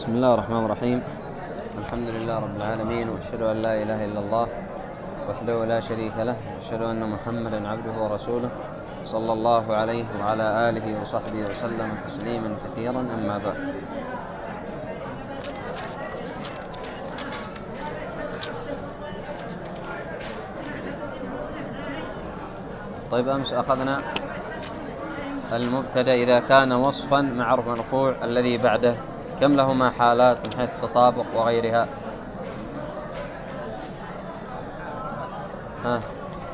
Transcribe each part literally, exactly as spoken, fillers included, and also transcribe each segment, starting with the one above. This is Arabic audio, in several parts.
بسم الله الرحمن الرحيم. الحمد لله رب العالمين، وأشهد أن لا إله إلا الله وحده لا شريك له، وأشهد أن محمدا عبده ورسوله صلى الله عليه وعلى آله وصحبه وسلم تسليما كثيرا. أما بعد، طيب أمس أخذنا المبتدأ إذا كان وصفا مع مرفوع الذي بعده كم لهما حالات من حيث التطابق وغيرها؟ ها.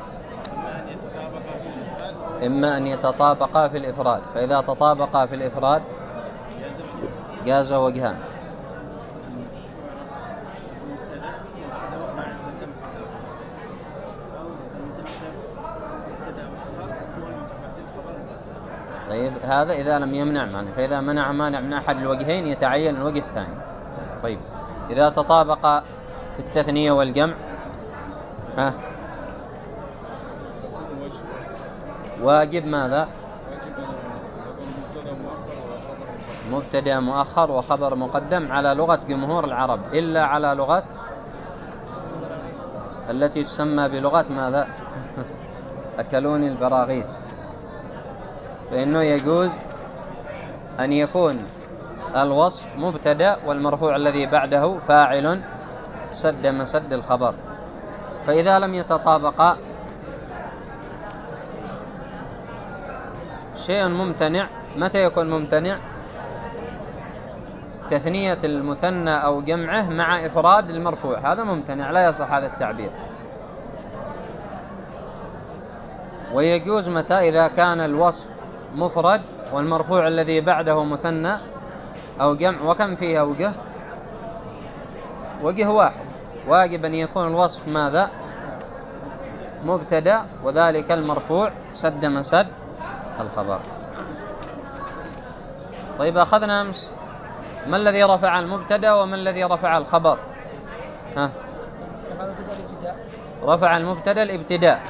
إما أن يتطابقا في الإفراد، فإذا تطابقا في الإفراد جاز وجهان. طيب هذا إذا لم يمنع مانع، فإذا منع مانع من أحد الوجهين يتعين الوجه الثاني. طيب إذا تطابق في التثنية والجمع ها واجب ماذا؟ مبتدأ مؤخر وخبر مقدم على لغة جمهور العرب، إلا على لغة التي تسمى بلغة ماذا؟ أكلوني البراغيث، فإنه يجوز أن يكون الوصف مبتدأ والمرفوع الذي بعده فاعل سد مسد الخبر. فإذا لم يتطابقا شيء ممتنع. متى يكون ممتنع؟ تثنية المثنى أو جمعه مع إفراد المرفوع، هذا ممتنع، لا يصح هذا التعبير. ويجوز متى؟ إذا كان الوصف مفرد والمرفوع الذي بعده مثنى أو جمع. وكم فيه وجه؟ وجه واحد. واجب أن يكون الوصف ماذا؟ مبتدأ، وذلك المرفوع سد مسد الخبر. طيب أخذنا أمس ما الذي رفع المبتدأ وما الذي رفع الخبر؟ ها؟ رفع المبتدأ الابتداء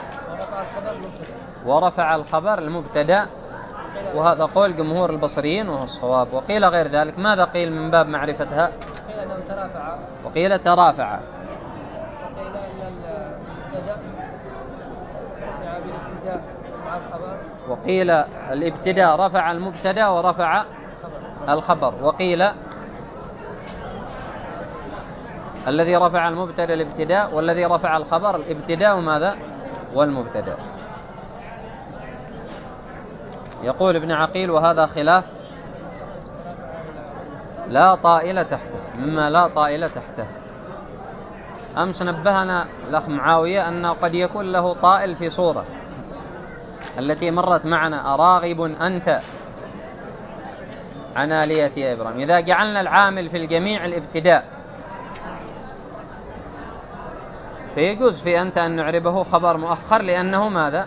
ورفع الخبر المبتدأ، وهذا قول جمهور البصريين وهو الصواب. وقيل غير ذلك. ماذا قيل من باب معرفتها؟ قيل أنه ترافع، وقيل ترافع، وقيل أن المبتدأ رفع بالابتداء مع الخبر، وقيل الابتداء رفع المبتدأ ورفع الخبر، وقيل الذي رفع المبتدأ الابتداء والذي رفع الخبر الابتداء ماذا؟ والمبتدأ. يقول ابن عقيل وهذا خلاف لا طائل تحته، مما لا طائل تحته. أمس نبهنا الأخ معاوية أنه قد يكون له طائل في صورة التي مرت معنا: أراغب أنت عن آلية يا إبراهيم. إذا جعلنا العامل في الجميع الابتداء فيجوز في أنت أن نعربه خبر مؤخر، لأنه ماذا؟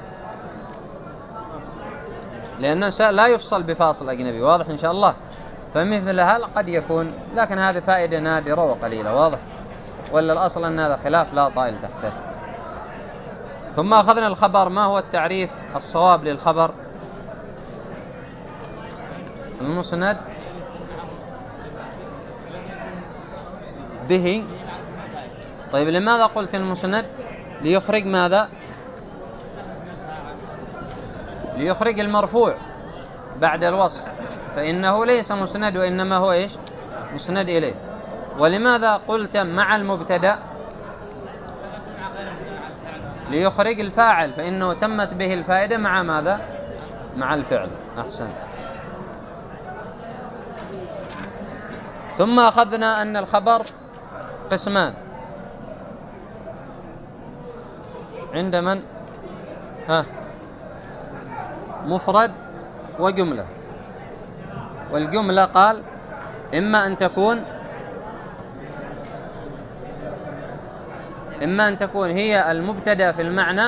لأنه لا يفصل بفاصل أجنبي. واضح إن شاء الله؟ فمثل هذا قد يكون، لكن هذه فائدة نادرة وقليلة. واضح؟ ولا الأصل أن هذا خلاف لا طائل تحته. ثم أخذنا الخبر. ما هو التعريف الصواب للخبر؟ المسند به. طيب لماذا قلت المسند؟ ليخرج ماذا؟ ليخرج المرفوع بعد الوصف، فإنه ليس مسند وإنما هو إيش؟ مسند إليه. ولماذا قلت مع المبتدأ؟ ليخرج الفاعل، فإنه تمت به الفائدة مع ماذا؟ مع الفعل. أحسن. ثم أخذنا أن الخبر قسمان عند من؟ ها؟ مفرد وجملة. والجملة قال إما أن تكون إما أن تكون هي المبتدأ في المعنى،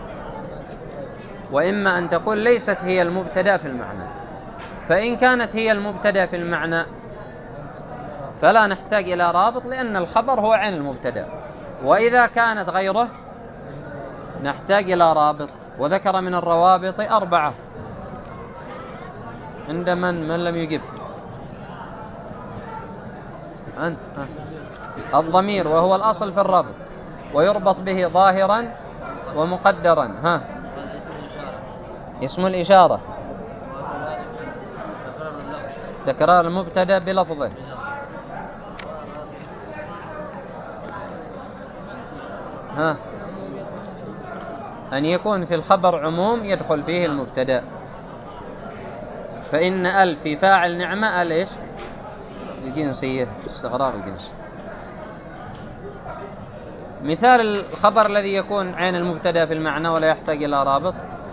وإما أن تكون ليست هي المبتدأ في المعنى. فإن كانت هي المبتدأ في المعنى فلا نحتاج إلى رابط، لأن الخبر هو عين المبتدأ. وإذا كانت غيره نحتاج إلى رابط، وذكر من الروابط أربعة. عند من من لم يجب؟ أنت ها. الضمير وهو الأصل في الربط ويربط به ظاهرا ومقدرا. ها اسم الإشارة تكرار المبتدأ بلفظه. ها أن يكون في الخبر عموم يدخل فيه المبتدأ، فإن ال في فاعل نعمة ال إيش الجنسية استغرار الجنس. مثال الخبر الذي يكون عين المبتدأ في المعنى ولا يحتاج إلى رابط،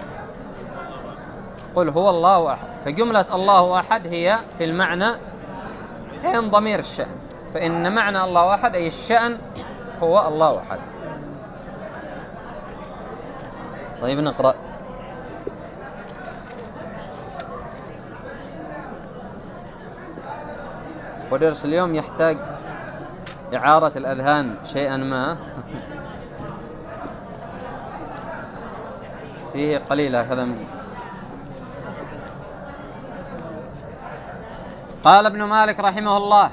قل هو الله أحد، فجملة الله أحد هي في المعنى عين ضمير الشأن، فإن معنى الله أحد أي الشأن هو الله أحد. طيب نقرأ. ودرس اليوم يحتاج إعارة الأذهان شيئا ما فيه قليل هكذا. قال ابن مالك رحمه الله: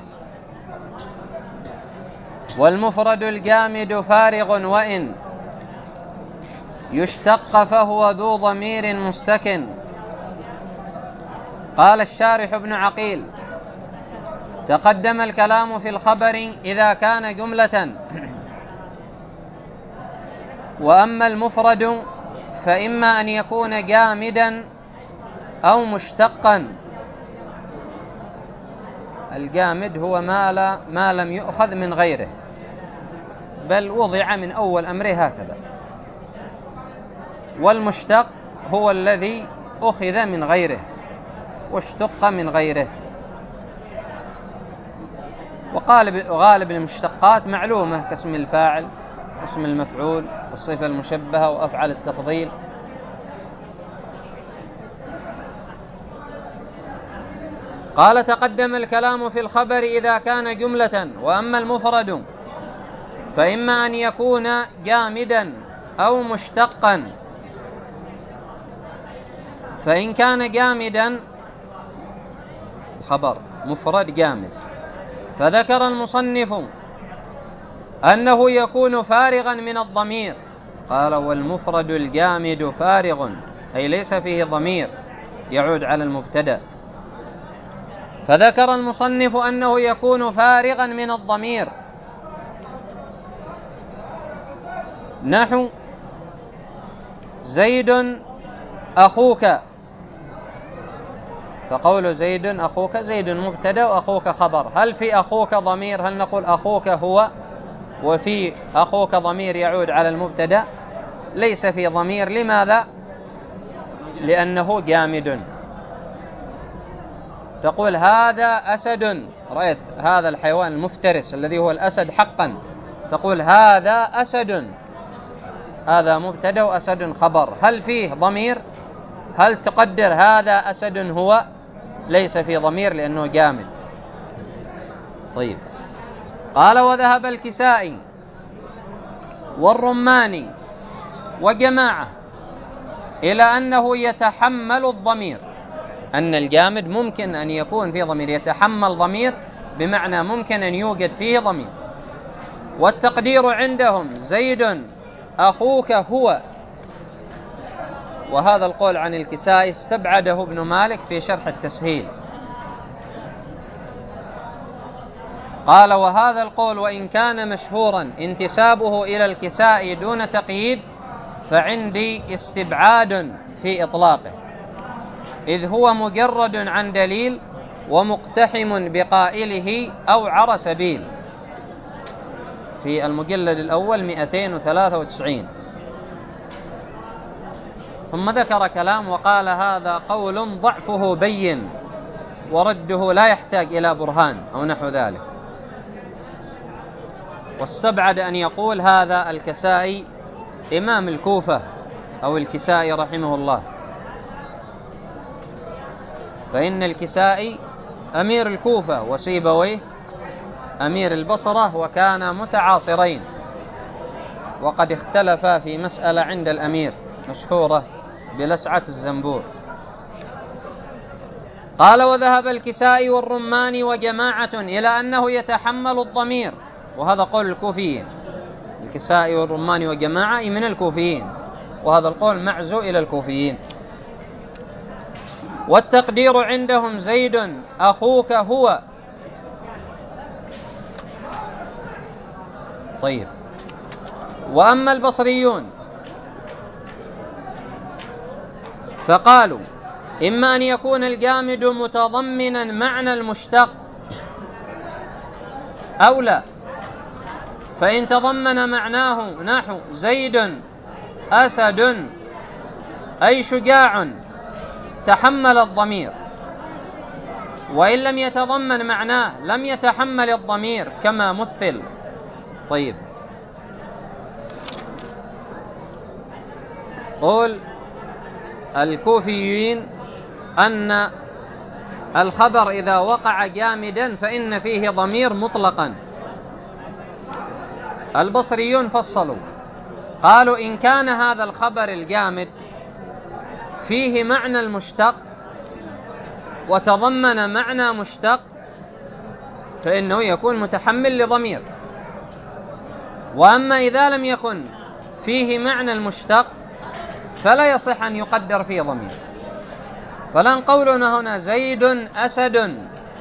والمفرد الجامد فارغ وإن يشتق فهو ذو ضمير مستكن. قال الشارح ابن عقيل: تقدم الكلام في الخبر إذا كان جملة، وأما المفرد فإما أن يكون جامدا أو مشتقا. الجامد هو ما, لا ما لم يؤخذ من غيره، بل وضع من أول أمره هكذا. والمشتق هو الذي أخذ من غيره واشتق من غيره. وغالب المشتقات معلومة كاسم الفاعل واسم المفعول والصفة المشبهة وأفعال التفضيل. قال: تقدم الكلام في الخبر إذا كان جملة، وأما المفرد فإما أن يكون جامدا أو مشتقا. فإن كان جامدا خبر مفرد جامد، فذكر المصنف أنه يكون فارغا من الضمير. قال: والمفرد الجامد فارغ، أي ليس فيه ضمير يعود على المبتدأ. فذكر المصنف أنه يكون فارغا من الضمير، نحو زيد أخوك. فقول زيد أخوك، زيد مبتدأ وأخوك خبر. هل في أخوك ضمير؟ هل نقول أخوك هو وفي أخوك ضمير يعود على المبتدأ؟ ليس في ضمير. لماذا؟ لأنه جامد. تقول هذا أسد، رأيت هذا الحيوان المفترس الذي هو الأسد حقا، تقول هذا أسد، هذا مبتدأ وأسد خبر. هل فيه ضمير؟ هل تقدر هذا أسد هو؟ ليس فيه ضمير لأنه جامد. طيب. قال: وذهب الكسائي والرماني وجماعة إلى أنه يتحمل الضمير، أن الجامد ممكن أن يكون فيه ضمير، يتحمل ضمير بمعنى ممكن أن يوجد فيه ضمير. والتقدير عندهم زيد أخوك هو. وهذا القول عن الكسائي استبعده ابن مالك في شرح التسهيل. قال: وهذا القول وإن كان مشهورا انتسابه إلى الكسائي دون تقييد، فعندي استبعاد في إطلاقه، إذ هو مجرد عن دليل ومقتحم بقائله أو عر سبيل. في المجلد الأول مئتين وثلاثة وتسعين. ثم ذكر كلام وقال: هذا قول ضعفه بين ورده لا يحتاج إلى برهان أو نحو ذلك. واستبعد أن يقول هذا الكسائي إمام الكوفة أو الكسائي رحمه الله، فإن الكسائي أمير الكوفة وسيبويه أمير البصرة، وكان متعاصرين، وقد اختلفا في مسألة عند الأمير مشهورة بلسعة الزنبور. قال وذهب الكسائي والرماني وجماعة إلى أنه يتحمل الضمير، وهذا قول الكوفيين. الكسائي والرماني وجماعة من الكوفيين، وهذا القول معزو إلى الكوفيين. والتقدير عندهم زيد أخوك هو. طيب، وأما البصريون فقالوا إما أن يكون الجامد متضمنا معنى المشتق أو لا، فإن تضمن معناه نحو زيد أسد أي شجاع تحمل الضمير، وإن لم يتضمن معناه لم يتحمل الضمير كما مثل. طيب، قول الكوفيين أن الخبر إذا وقع جامدا فإن فيه ضمير مطلقا. البصريون فصلوا، قالوا إن كان هذا الخبر الجامد فيه معنى المشتق وتضمن معنى مشتق فإنه يكون متحمل لضمير، وأما إذا لم يكن فيه معنى المشتق فلا يصح أن يقدر فيه ضمير. فلن قولنا هنا زيد أسد.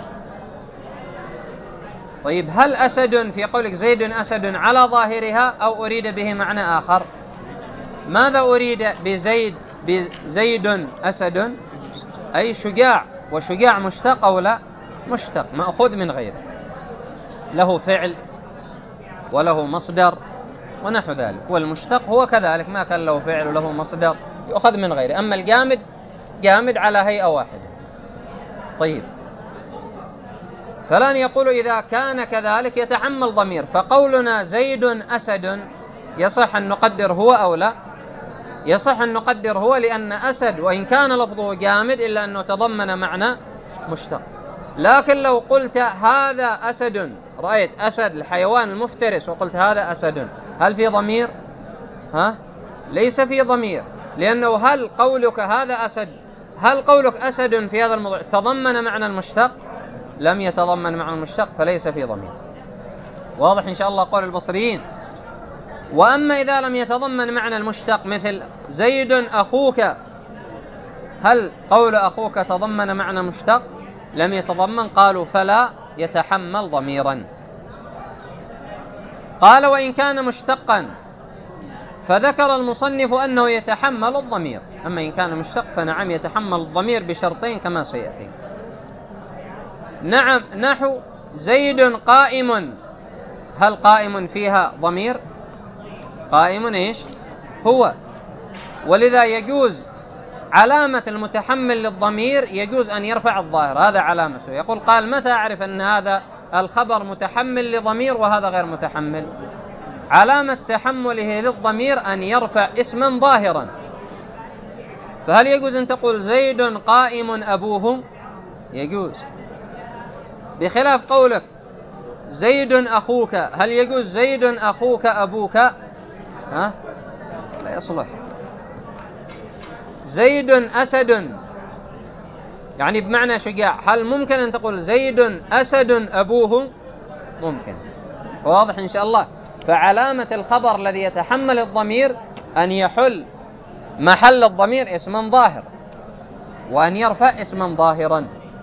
طيب، هل أسد في قولك زيد أسد على ظاهرها أو أريد به معنى آخر؟ ماذا أريد بزيد بزيد أسد؟ أي شجاع، وشجاع مشتق أو لا؟ مشتق، مأخوذ من غيره، له فعل وله مصدر ونحو ذلك. والمشتق هو كذلك، ما كان له فعل وله مصدر، يؤخذ من غيره. أما الجامد جامد على هيئة واحدة. طيب، فلان يقول إذا كان كذلك يتحمل ضمير، فقولنا زيد أسد يصح أن نقدر هو أو لا؟ يصح أن نقدر هو، لأن أسد وإن كان لفظه جامد إلا أنه تضمن معنى مشتق. لكن لو قلت هذا أسد، رأيت أسد الحيوان المفترس وقلت هذا أسد، هل في ضمير؟ ها؟ ليس في ضمير، لأنه هل قولك هذا أسد، هل قولك أسد في هذا الموضوع تضمن معنى المشتق؟ لم يتضمن معنى المشتق، فليس في ضمير. واضح إن شاء الله قول البصريين. وأما إذا لم يتضمن معنى المشتق مثل زيد أخوك، هل قول أخوك تضمن معنى مشتق؟ لم يتضمن، قالوا فلا يتحمل ضميرا. قال وإن كان مشتقا فذكر المصنف أنه يتحمل الضمير. أما إن كان مشتق فنعم يتحمل الضمير بشرطين كما سيأتي. نعم، نحو زيد قائم، هل قائم فيها ضمير؟ قائم إيش هو، ولذا يجوز علامة المتحمل للضمير يجوز أن يرفع الظاهر، هذا علامته. يقول قال متى أعرف أن هذا الخبر متحمل لضمير وهذا غير متحمل؟ علامة تحمله للضمير أن يرفع اسما ظاهرا. فهل يجوز أن تقول زيد قائم أبوه؟ يجوز، بخلاف قولك زيد أخوك، هل يجوز زيد أخوك أبوك؟ ها؟ لا يصلح. زيد أسد يعني بمعنى شجاع، هل ممكن أن تقول زيد أسد أبوه؟ ممكن. فواضح إن شاء الله. فعلامة الخبر الذي يتحمل الضمير أن يحل محل الضمير اسما ظاهر، وأن يرفع اسما ظاهرا.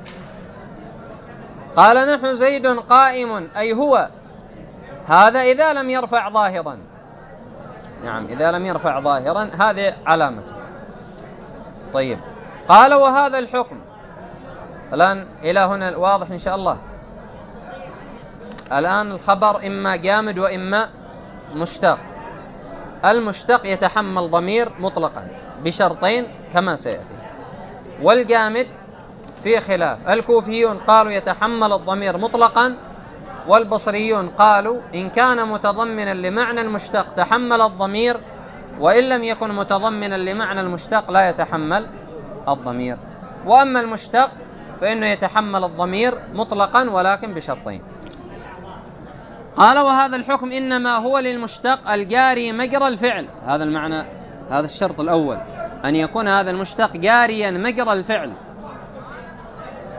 قال نحو زيد قائم أي هو، هذا إذا لم يرفع ظاهرا. نعم، إذا لم يرفع ظاهرا هذه علامته. طيب، قال وهذا الحكم. الآن إلى هنا واضح إن شاء الله. الآن الخبر إما جامد وإما مشتق. المشتق يتحمل ضمير مطلقا بشرطين كما سيأتي، والجامد في خلاف. الكوفيون قالوا يتحمل الضمير مطلقا، والبصريون قالوا إن كان متضمنا لمعنى المشتق تحمل الضمير، وإن لم يكن متضمنا لمعنى المشتق لا يتحمل الضمير. وأما المشتق فإنه يتحمل الضمير مطلقا ولكن بشرطين. قال وهذا الحكم إنما هو للمشتق الجاري مجرى الفعل. هذا المعنى، هذا الشرط الأول، أن يكون هذا المشتق جاريا مجرى الفعل.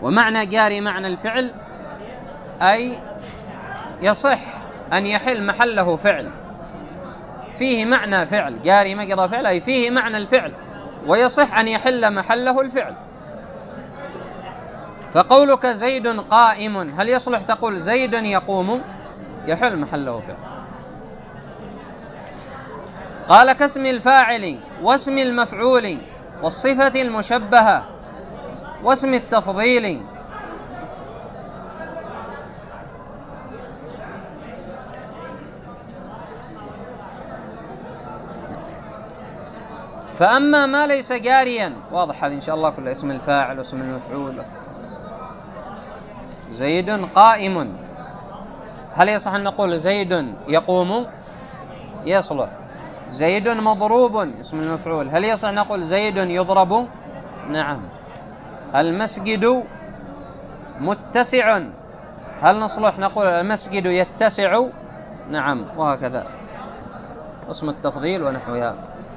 ومعنى جاري معنى الفعل أي يصح أن يحل محله فعل، فيه معنى فعل، جاري مجرى فعل أي فيه معنى الفعل ويصح أن يحل محله الفعل. فقولك زيد قائم هل يصلح تقول زيد يقوم؟ يحل محله فعل. قال كاسم الفاعل واسم المفعول والصفة المشبهة واسم التفضيل. فأما ما ليس جاريا، واضح هذا إن شاء الله كل اسم الفاعل واسم المفعول. زيد قائم هل يصح أن نقول زيد يقوم؟ يصلح. زيد مضروب اسم المفعول هل يصح أن نقول زيد يضرب؟ نعم. المسجد متسع هل نصلح نقول المسجد يتسع؟ نعم. وهكذا اسم التفضيل ونحوها.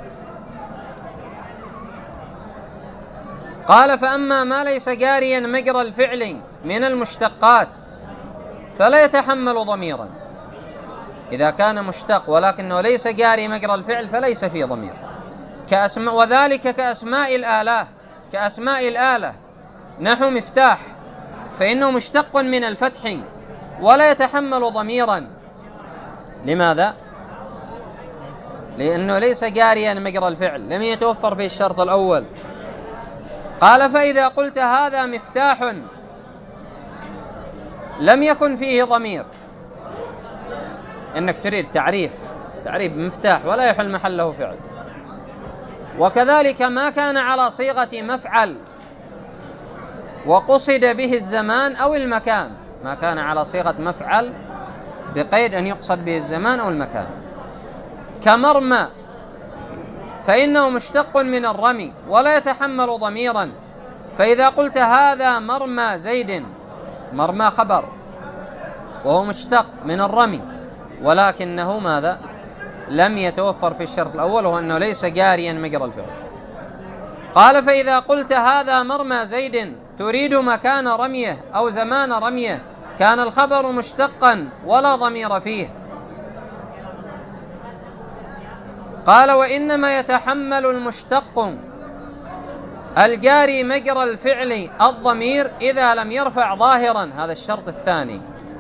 قال فأما ما ليس جاريا مجرى الفعل من المشتقات فلا يتحمل ضميرا. إذا كان مشتق ولكنه ليس جاري مجرى الفعل فليس فيه ضمير، كأسماء وذلك كأسماء الآلة. كأسماء الآلة نحو مفتاح فإنه مشتق من الفتح ولا يتحمل ضميرا. لماذا؟ لأنه ليس جاريا مجرى الفعل، لم يتوفر فيه الشرط الأول. قال فإذا قلت هذا مفتاح لم يكن فيه ضمير، إنك تريد تعريف تعريف مفتاح ولا يحل محله فعل. وكذلك ما كان على صيغة مفعل وقصد به الزمان أو المكان، ما كان على صيغة مفعل بقيد أن يقصد به الزمان أو المكان، كمرمى فإنه مشتق من الرمي ولا يتحمل ضميرا. فإذا قلت هذا مرمى زيد، مرمى خبر وهو مشتق من الرمي ولكنه ماذا؟ لم يتوفر في الشرط الأول وهو أنه ليس جاريا مجرى الفعل. قال فإذا قلت هذا مرمى زيد تريد مكان رميه أو زمان رميه كان الخبر مشتقا ولا ضمير فيه. قال وإنما يتحمل المشتق الجاري مجرى الفعل الضمير إذا لم يرفع ظاهرا. هذا الشرط الثاني،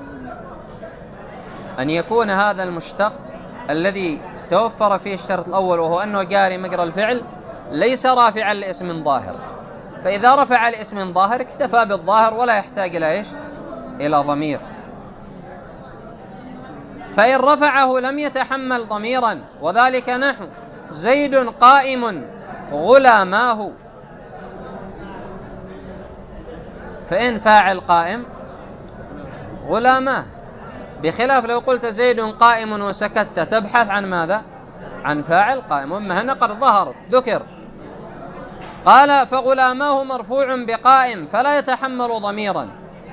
أن يكون هذا المشتق الذي توفر فيه الشرط الأول وهو أنه جاري مجرى الفعل ليس رافعا لاسم ظاهر، فإذا رفع لاسم ظاهر اكتفى بالظاهر ولا يحتاج إلى إيش؟ إلى ضمير. فإن رفعه لم يتحمل ضميرا، وذلك نحو زيد قائم غلاماه، فإن فاعل قائم غلاماه، بخلاف لو قلت زيد قائم وسكت تبحث عن ماذا؟ عن فاعل قائم، وأما هنا قد ظهر ذكر. قال فغلاماه مرفوع بقائم فلا يتحمل ضميرا.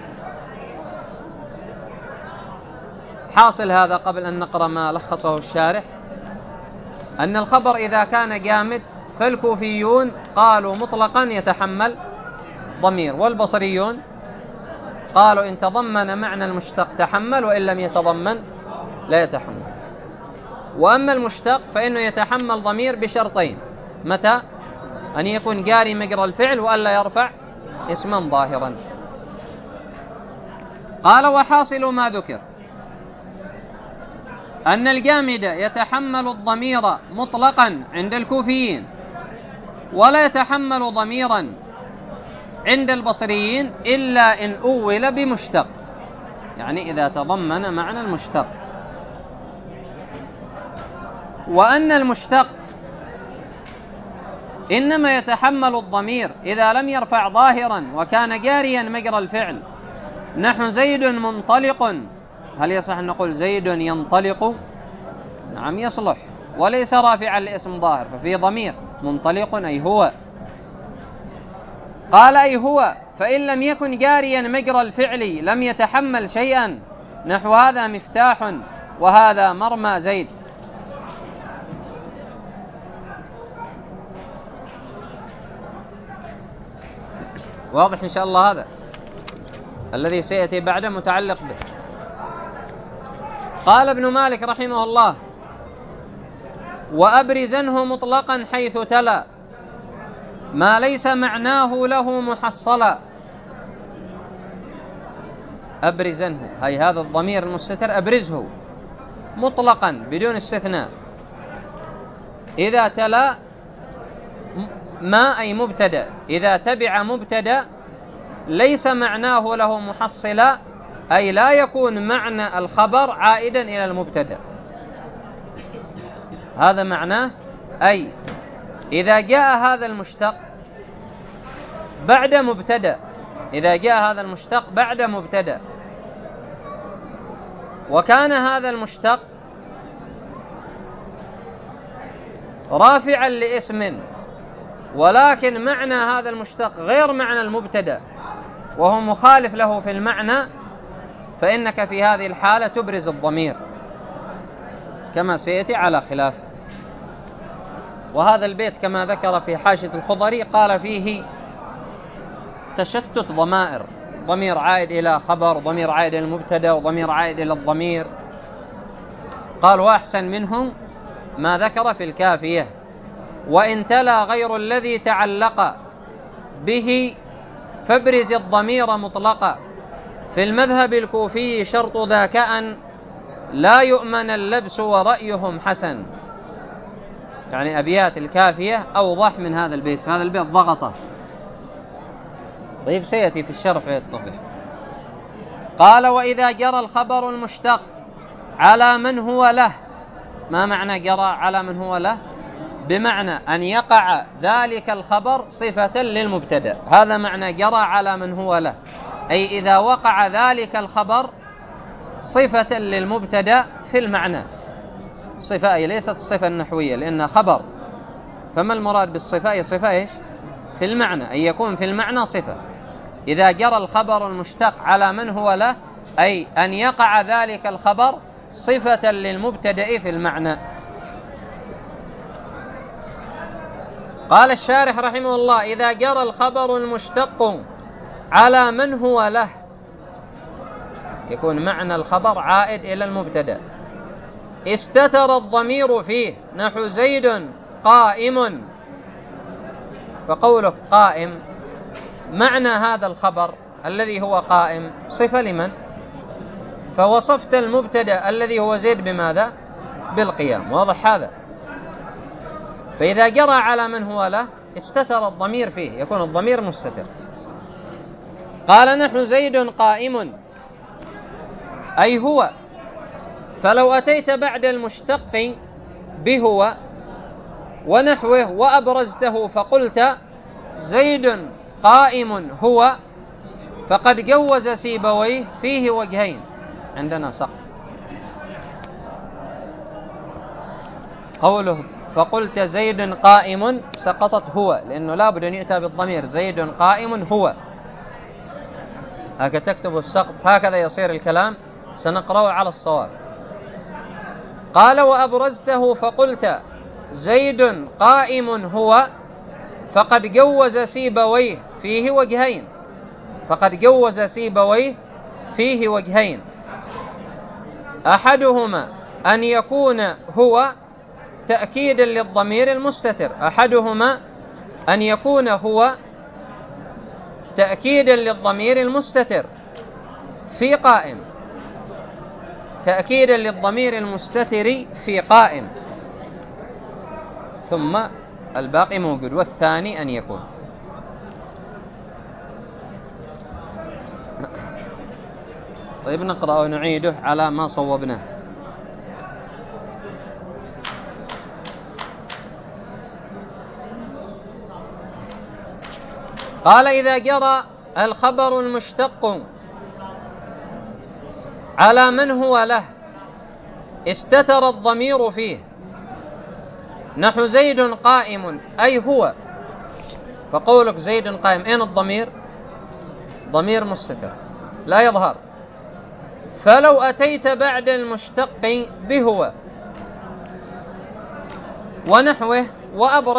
حاصل هذا قبل أن نقرأ ما لخصه الشارح أن الخبر إذا كان جامد فالكوفيون قالوا مطلقا يتحمل ضمير، والبصريون قالوا إن تضمن معنى المشتق تحمل وإن لم يتضمن لا يتحمل. وأما المشتق فإنه يتحمل ضمير بشرطين: متى؟ أن يكون جاري مجرى الفعل وألا يرفع اسما ظاهرا. قال وحاصل ما ذكر أن الجامد يتحمل الضمير مطلقا عند الكوفيين ولا يتحمل ضميرا عند البصريين إلا إن أول بمشتق، يعني إذا تضمن معنى المشتق. وأن المشتق إنما يتحمل الضمير إذا لم يرفع ظاهرا وكان جاريا مجرى الفعل، نحو زيد منطلق. هل يصح أن نقول زيد ينطلق؟ نعم يصلح، وليس رافعا لاسم ظاهر ففي ضمير منطلق أي هو. قال أي هو، فإن لم يكن جاريا مجرى الفعل لم يتحمل شيئا، نحو هذا مفتاح وهذا مرمى زيد. واضح إن شاء الله هذا؟ الذي سيأتي بعده متعلق به. قال ابن مالك رحمه الله: وأبرزنه مطلقا حيث تلا ما ليس معناه له محصلا. أبرزنه، هي هذا الضمير المستتر أبرزه مطلقا بدون استثناء إذا تلا ما أي مبتدأ، إذا تبع مبتدأ ليس معناه له محصلا، أي لا يكون معنى الخبر عائدا إلى المبتدأ. هذا معناه، أي إذا جاء هذا المشتق بعد مبتدأ، إذا جاء هذا المشتق بعد مبتدأ وكان هذا المشتق رافعا لاسم، ولكن معنى هذا المشتق غير معنى المبتدأ وهو مخالف له في المعنى، فإنك في هذه الحالة تبرز الضمير كما سيأتي على خلاف. وهذا البيت كما ذكر في حاشية الخضري قال فيه تشتت ضمائر، ضمير عائد إلى خبر، ضمير عائد إلى المبتدأ، وضمير عائد إلى الضمير. قال: وأحسن منهم ما ذكر في الكافية: وإن تلا غير الذي تعلق به فابرز الضمير مطلقا، في المذهب الكوفي شرط ذاك أن لا يؤمن اللبس ورأيهم حسن. يعني أبيات الكافية أوضح من هذا البيت، فهذا البيت ضغطه. طيب سيأتي في الشرح يتضح. قال: وإذا جرى الخبر المشتق على من هو له. ما معنى جرى على من هو له؟ بمعنى أن يقع ذلك الخبر صفة للمبتدأ، هذا معنى جرى على من هو له، أي إذا وقع ذلك الخبر صفة للمبتدأ في المعنى. صفة أي ليست الصفة النحوية لأنها خبر، فما المراد بالصفة؟ هي صفة إيش؟ في المعنى، أي يكون في المعنى صفة. إذا جرى الخبر المشتق على من هو له، أي أن يقع ذلك الخبر صفة للمبتدأ في المعنى. قال الشارح رحمه الله: إذا جرى الخبر المشتق على من هو له، يكون معنى الخبر عائد إلى المبتدأ. استتر الضمير فيه، نحو زيد قائم، فقولك قائم معنى هذا الخبر الذي هو قائم صفة لمن؟ فوصفت المبتدأ الذي هو زيد بماذا؟ بالقيام. واضح هذا؟ فإذا جرى على من هو له استتر الضمير فيه، يكون الضمير مستتر. قال: نحو زيد قائم، أي هو. فلو أتيت بعد المشتق بهو ونحوه وأبرزته فقلت زيد قائم هو، فقد جوز سيبويه فيه وجهين. عندنا سقط قوله فقلت زيد قائم، سقطت هو، لأنه لا بد أن يؤتى بالضمير زيد قائم هو، هكذا تكتب السقط، هكذا يصير الكلام، سنقرأه على الصواب. قال: وأبرزته فقلت زيد قائم هو، فقد جوز سيبويه فيه وجهين، فقد جوز سيبويه فيه وجهين، أحدهما أن يكون هو تأكيدا للضمير المستتر، أحدهما أن يكون هو تأكيدا للضمير المستتر في قائم، تأكيدا للضمير المستتر في قائم، ثم الباقي موجود. والثاني أن يكون. طيب نقرأ ونعيده على ما صوبناه. قال: إذا جرى الخبر المشتق على من هو له استتر الضمير فيه، نحو زيد قائم، أي هو. فقولك زيد قائم، أين الضمير؟ ضمير مستتر لا يظهر. فلو أتيت بعد المشتق بهو ونحوه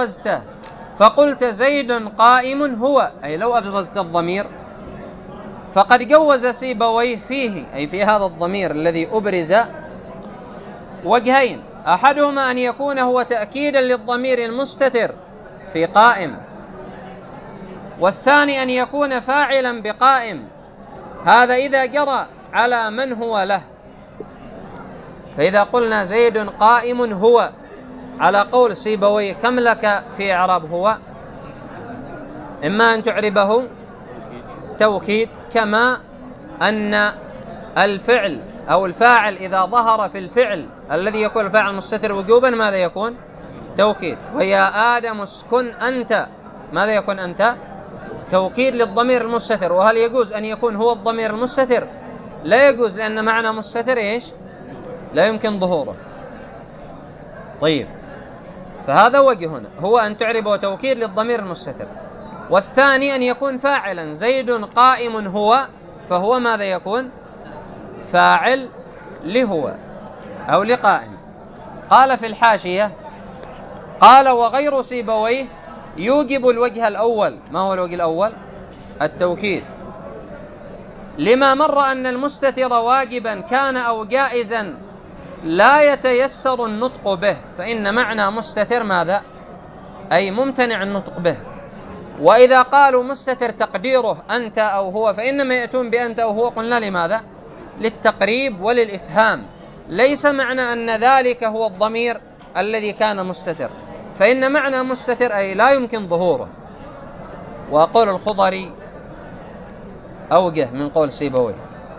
وأبرزته فقلت زيد قائم هو، أي لو أبرزت الضمير فقد جوز سيبويه فيه، أي في هذا الضمير الذي أبرز، وجهين: أحدهما أن يكون هو تأكيدا للضمير المستتر في قائم، والثاني أن يكون فاعلا بقائم، هذا إذا جرى على من هو له. فإذا قلنا زيد قائم هو على قول سيبويه، كم لك في إعراب هو؟ إما أن تعربه توكيد، كما أن الفعل أو الفاعل إذا ظهر في الفعل الذي يكون الفاعل مستتر وجوبا ماذا يكون؟ توكيد. ويا آدم اسكن أنت، ماذا يكون أنت؟ توكيد للضمير المستتر. وهل يجوز أن يكون هو الضمير المستتر؟ لا يجوز، لأن معنى مستتر إيش؟ لا يمكن ظهوره. طيب، فهذا وجه هنا، هو أن تعربه توكيد للضمير المستتر. والثاني أن يكون فاعلا، زيد قائم هو، فهو ماذا يكون؟ فاعل لهو أو لقائم. قال في الحاشية: قال وغير سيبويه يوجب الوجه الأول. ما هو الوجه الأول؟ التوكيد، لما مر أن المستتر واجبا كان أو جائزا لا يتيسر النطق به، فإن معنى مستتر ماذا؟ أي ممتنع النطق به. وإذا قالوا مستتر تقديره أنت أو هو، فإنما يأتون بأنت أو هو، قلنا لماذا؟ للتقريب وللإفهام، ليس معنى أن ذلك هو الضمير الذي كان مستتر، فإن معنى مستتر أي لا يمكن ظهوره. وقول الخضري أوجه من قول سيبويه،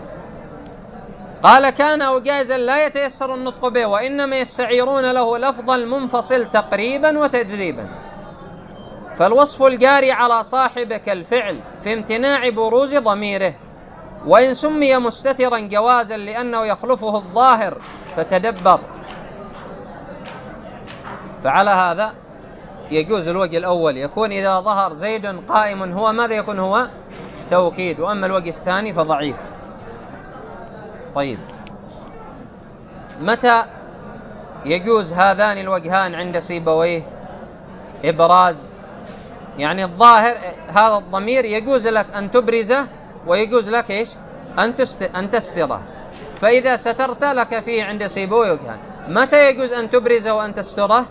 قال كان أو جائزا لا يتيسر النطق به، وإنما يستعيرون له لفظ المنفصل تقريبا وتجريبا، فالوصف الجاري على صاحبك الفعل في امتناع بروز ضميره، وإن سمي مستترا جوازا لأنه يخلفه الظاهر فتدبر. فعلى هذا يجوز الوجه الأول، يكون إذا ظهر زيد قائم هو، ماذا يكون هو؟ توكيد. وأما الوجه الثاني فضعيف. طيب، متى يجوز هذان الوجهان عند سيبويه؟ إبراز، يعني الظاهر هذا الضمير يجوز لك أن تبرزه، ويجوز لك إيش؟ أن أن تستره. فإذا سترت لك فيه عند سيبويه وجهان. متى يجوز أن تبرزه وأن تستره؟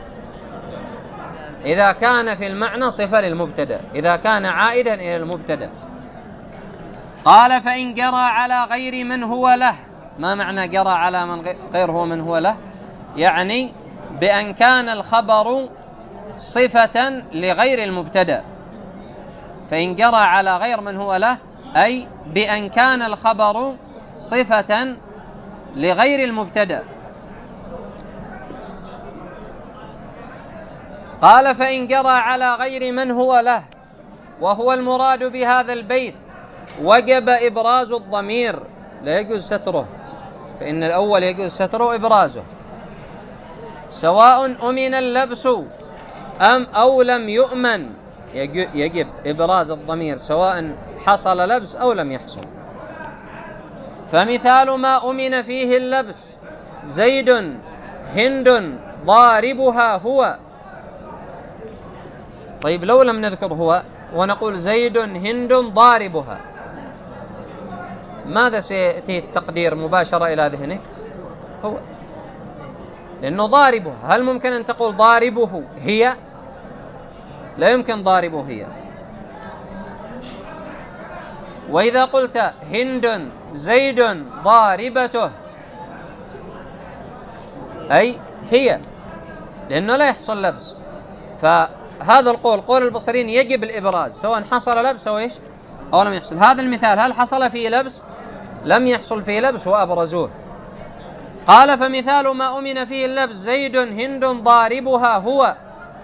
إذا كان في المعنى صفة للمبتدأ، إذا كان عائدا إلى المبتدأ. قال فإن جرى على غير من هو له. ما معنى جرى على من غير هو من هو له؟ يعني بأن كان الخبر صفة لغير المبتدأ. فإن جرى على غير من هو له أي بأن كان الخبر صفة لغير المبتدأ. قال فإن جرى على غير من هو له، وهو المراد بهذا البيت، وجب إبراز الضمير، لا يجوز ستره، فإن الأول يجوز ستره إبرازه، سواء أمن اللبس أم أو لم يؤمن. يجب إبراز الضمير سواء حصل لبس أو لم يحصل. فمثال ما أمن فيه اللبس: زيد هند ضاربها هو. طيب، لو لم نذكر هو ونقول زيد هند ضاربها، ماذا سيأتي التقدير مباشرة إلى ذهنك؟ هو، لأنه ضاربها. هل ممكن أن تقول ضاربه هي؟ لا يمكن ضاربه هي. وإذا قلت هند زيد ضاربته أي هي، لأنه لا يحصل لبس. فهذا القول قول البصريين يجب الإبراز سواء حصل لبس أو إيش أو لم يحصل. هذا المثال هل حصل فيه لبس؟ لم يحصل فيه لبس وأبرزوه. قال فمثال ما أمن فيه اللبس: زيد هند ضاربها هو.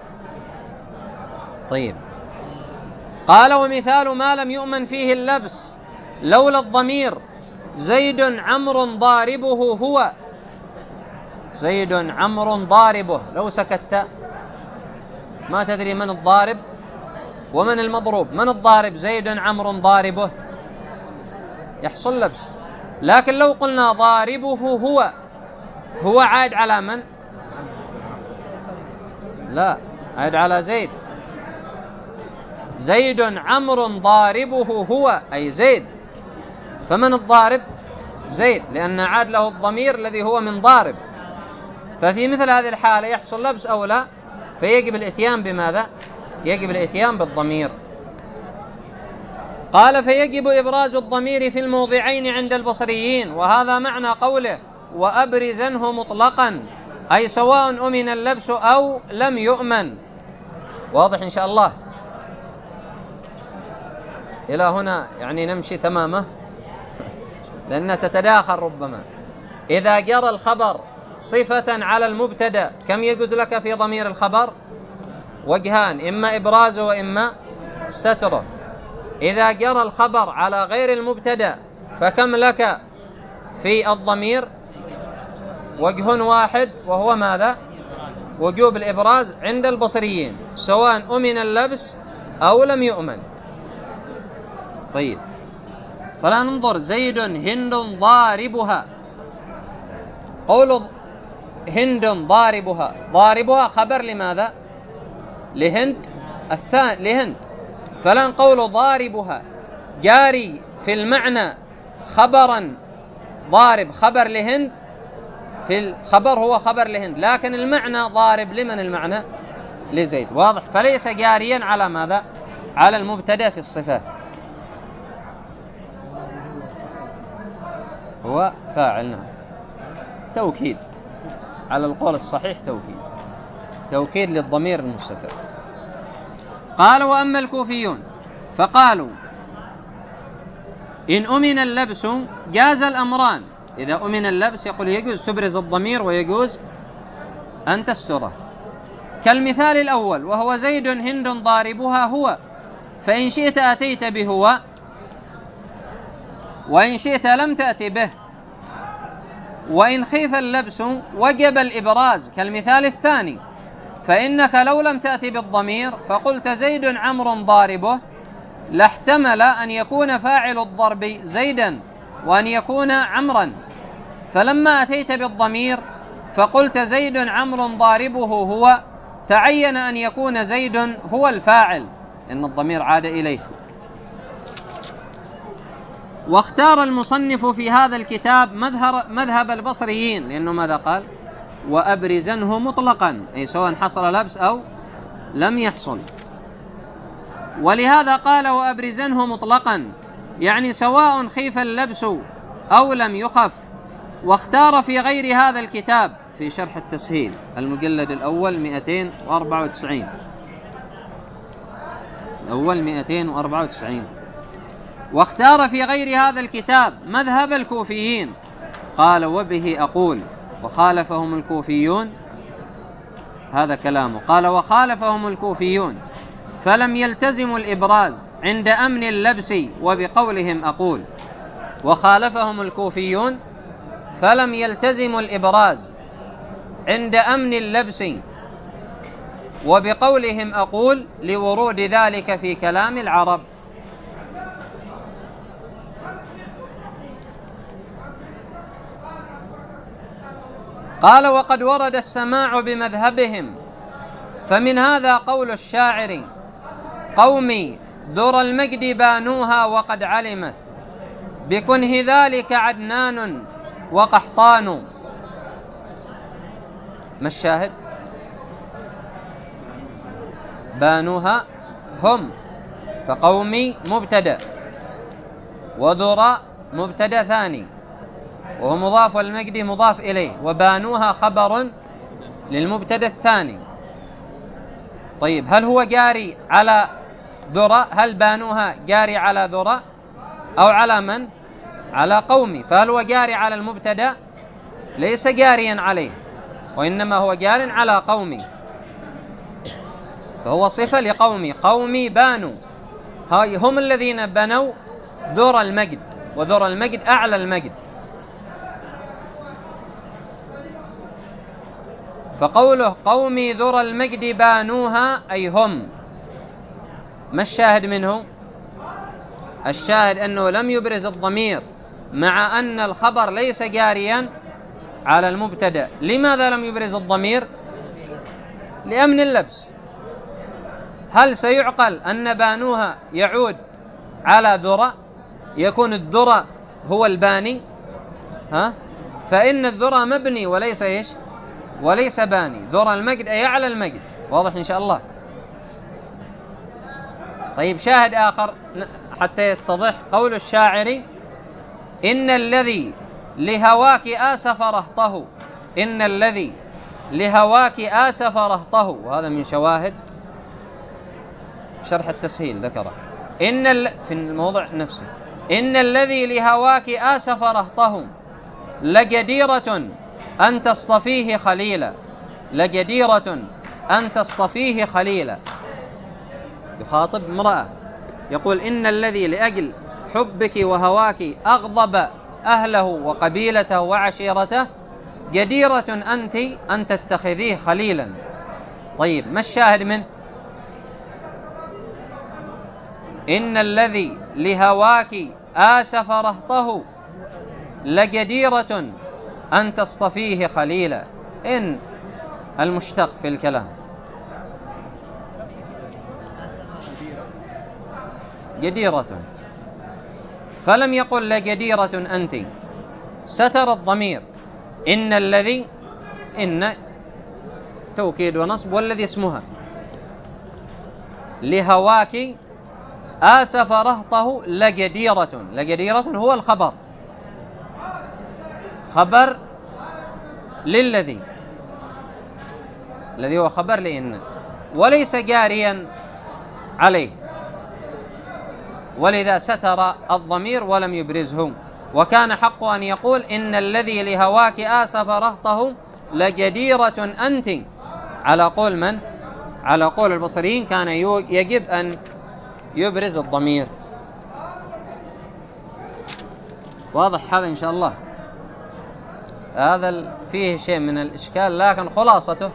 طيب، قال ومثال ما لم يؤمن فيه اللبس لولا الضمير: زيد عمرو ضاربه هو. زيد عمرو ضاربه، لو سكت ما تدري من الضارب ومن المضروب. من الضارب؟ زيد عمرو ضاربه، يحصل لبس. لكن لو قلنا ضاربه هو، هو عاد على من؟ لا، عاد على زيد. زيد عمرو ضاربه هو أي زيد، فمن الضارب؟ زيد، لأن عاد له الضمير الذي هو من ضارب. ففي مثل هذه الحالة يحصل لبس أو لا، فيجب الإتيان بماذا؟ يجب الإتيان بالضمير. قال فيجب إبراز الضمير في الموضعين عند البصريين، وهذا معنى قوله وأبرزنه مطلقا، أي سواء أمن اللبس أو لم يؤمن. واضح إن شاء الله؟ إلى هنا يعني نمشي تمامه، لأنها تتداخل ربما. إذا جرى الخبر صفة على المبتدأ كم يجوز لك في ضمير الخبر؟ وجهان، إما إبرازه وإما ستره. إذا جرى الخبر على غير المبتدأ فكم لك في الضمير؟ وجه واحد، وهو ماذا؟ وجوب الإبراز عند البصريين سواء أمن اللبس أو لم يؤمن. طيب، فلا ننظر زيد هند ضاربها. قول هند ضاربها، ضاربها خبر لماذا؟ لهند الثاني، لهند. فلان قول ضاربها جاري في المعنى خبرا، ضارب خبر لهند، في الخبر هو خبر لهند، لكن المعنى ضارب لمن؟ المعنى لزيد. واضح؟ فليس جاريا على ماذا؟ على المبتدأ في الصفات، هو فاعل. نعم، توكيد على القول الصحيح، توكيد توكيد للضمير المستتر. قال وأما الكوفيون فقالوا إن أمن اللبس جاز الأمران. إذا أمن اللبس يقول يجوز تبرز الضمير ويجوز أن تستره، كالمثال الأول وهو زيد هند ضاربها هو، فإن شئت أتيت بهو وإن شئت لم تأتي به. وإن خيف اللبس وجب الإبراز، كالمثال الثاني، فإنك لو لم تأتي بالضمير فقلت زيد عمرو ضاربه لاحتمل أن يكون فاعل الضرب زيدا وأن يكون عمرا، فلما أتيت بالضمير فقلت زيد عمرو ضاربه هو، تعين أن يكون زيد هو الفاعل، إن الضمير عاد إليه. واختار المصنف في هذا الكتاب مذهب البصريين، لأنه ماذا قال؟ وأبرزنه مطلقا، أي سواء حصل لبس أو لم يحصل. ولهذا قال وأبرزنه مطلقا، يعني سواء خيف اللبس أو لم يخف. واختار في غير هذا الكتاب، في شرح التسهيل المجلد الأول مئتين وأربعة وتسعين، الأول مئتين وأربعة وتسعين، واختار في غير هذا الكتاب مذهب الكوفيين. قال وبه أقول وخالفهم الكوفيون، هذا كلامه، قال وخالفهم الكوفيون فلم يلتزموا الإبراز عند أمن اللبس، وبقولهم أقول وخالفهم الكوفيون فلم يلتزموا الإبراز عند أمن اللبس، وبقولهم أقول لورود ذلك في كلام العرب. قال وقد ورد السماع بمذهبهم، فمن هذا قول الشاعر قومي در المجد بانوها وقد علمت بكنه ذلك عدنان وقحطان. ما الشاهد؟ بانوها هم، فقومي مبتدأ ودر مبتدأ ثاني وهو مضاف والمجد مضاف إليه، وبانوها خبر للمبتدأ الثاني. طيب، هل هو جاري على ذرة؟ هل بانوها جاري على ذرة أو على من؟ على قومي. فهل هو جاري على المبتدأ؟ ليس جاريا عليه، وإنما هو جار على قومي، فهو صفة لقومي. قومي بانوا، هاي هم الذين بنوا ذر المجد، وذر المجد أعلى المجد. فقوله قومي ذر المجد بانوها أي هم. ما الشاهد منه؟ الشاهد أنه لم يبرز الضمير مع أن الخبر ليس جاريا على المبتدأ. لماذا لم يبرز الضمير؟ لأمن اللبس. هل سيعقل أن بانوها يعود على ذرة؟ يكون الذرة هو الباني، ها، فإن الذرى مبني وليس إيش؟ وليس باني. ذرى المجد أي على المجد. واضح إن شاء الله؟ طيب شاهد آخر حتى يتضح قول الشاعر: إن الذي لهواك آسف رهطه، إن الذي لهواك آسف رهطه، وهذا من شواهد شرح التسهيل ذكره. إن ال... في الموضع نفسه: إن الذي لهواك آسف رهطه لجديرة أن تصطفيه خليلا، لجديرة أن تصطفيه خليلا. يخاطب امرأة يقول: إن الذي لأجل حبك وهواك أغضب أهله وقبيلته وعشيرته جديرة أنت أن تتخذيه خليلا. طيب ما الشاهد منه؟ إن الذي لهواك آسف رهطه لجديرة أن تصطفيه خليلا. إن المشتق في الكلام جديرة، فلم يقل لجديرة أنت، ستر الضمير. إن الذي، إن توكيد ونصب، والذي اسمها. لهواك آسف رهطه لجديرة، لجديرة هو الخبر، خبر للذي، الذي هو خبر لإن، وليس جاريا عليه، ولذا ستر الضمير ولم يبرزه. وكان حق أن يقول: إن الذي لهواك آسف رهطه لجديرة أنت، على قول من؟ على قول البصريين كان يجب أن يبرز الضمير. واضح هذا إن شاء الله؟ هذا فيه شيء من الإشكال، لكن خلاصته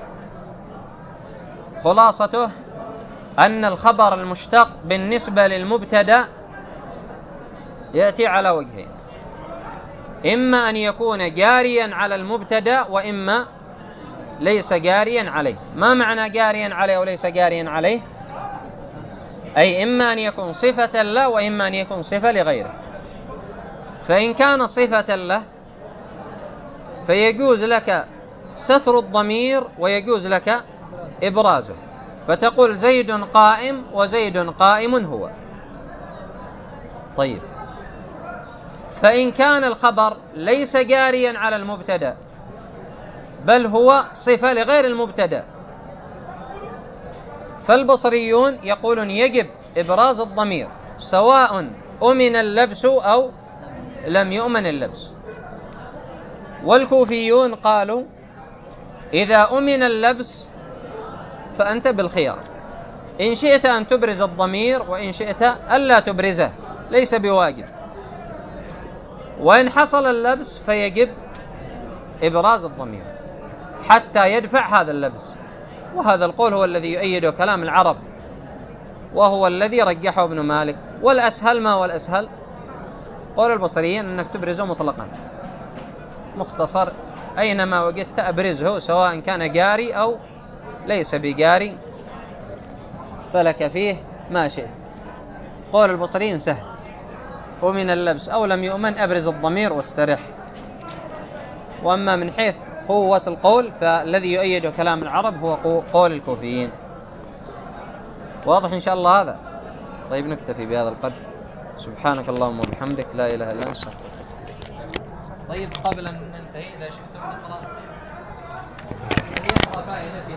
خلاصته أن الخبر المشتق بالنسبة للمبتدأ يأتي على وجهين: إما أن يكون جاريا على المبتدأ، وإما ليس جاريا عليه. ما معنى جاريا عليه وليس جاريا عليه؟ أي إما أن يكون صفة له، وإما أن يكون صفة لغيره. فإن كان صفة له فيجوز لك ستر الضمير ويجوز لك إبرازه، فتقول: زيد قائم، وزيد قائم هو. طيب، فإن كان الخبر ليس جاريا على المبتدأ بل هو صفة لغير المبتدأ، فالبصريون يقولون يجب إبراز الضمير سواء أمن اللبس أو لم يؤمن اللبس. والكوفيون قالوا: إذا أمن اللبس فأنت بالخيار، إن شئت أن تبرز الضمير وإن شئت ألا تبرزه، ليس بواجب. وإن حصل اللبس فيجب إبراز الضمير حتى يدفع هذا اللبس. وهذا القول هو الذي يؤيد كلام العرب، وهو الذي رجحه ابن مالك. والأسهل، ما هو الأسهل؟ قول البصريين أنك تبرزه مطلقا، مختصر، أينما وجدت أبرزه سواء كان جاري أو ليس بجاري، فلك فيه ما شئت. قول البصريين سهل: ومن اللبس أو لم يؤمن أبرز الضمير واسترح. وأما من حيث قوة القول فالذي يؤيد كلام العرب هو قول الكوفيين. واضح إن شاء الله هذا؟ طيب نكتفي بهذا القدر. سبحانك اللهم وبحمدك، لا إله إلا أنت. طيب قبل أن ننتهي إذا شئتم نقرأ فائدة